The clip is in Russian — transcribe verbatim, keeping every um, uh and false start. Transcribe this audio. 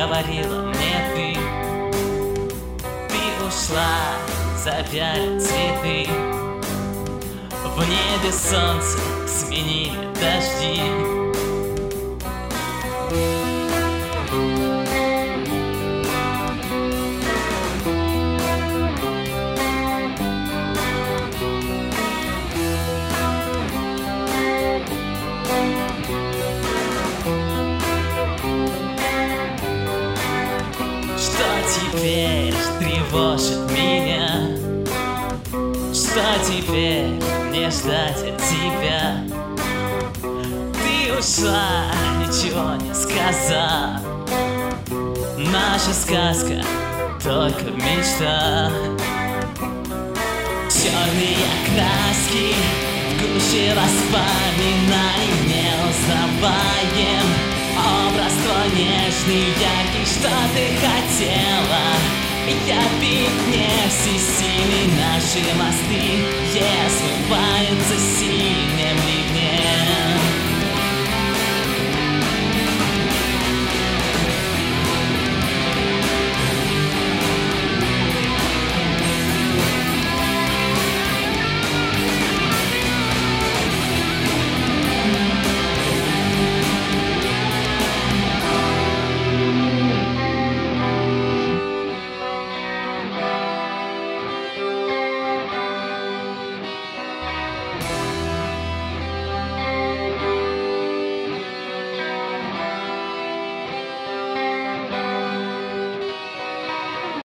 говорила мне ты. Ты ушла, завяли цветы, в небе солнце сменили дожди. Теперь тревожит меня, что теперь мне ждать от тебя? Ты ушла, ничего не сказав, наша сказка только мечта. Черные краски в гуще воспоминаний не узнаваем. Образ твой нежный, яркий, что ты хотела. Я ведь не всесильный, наши мосты не смываются синим ливнем.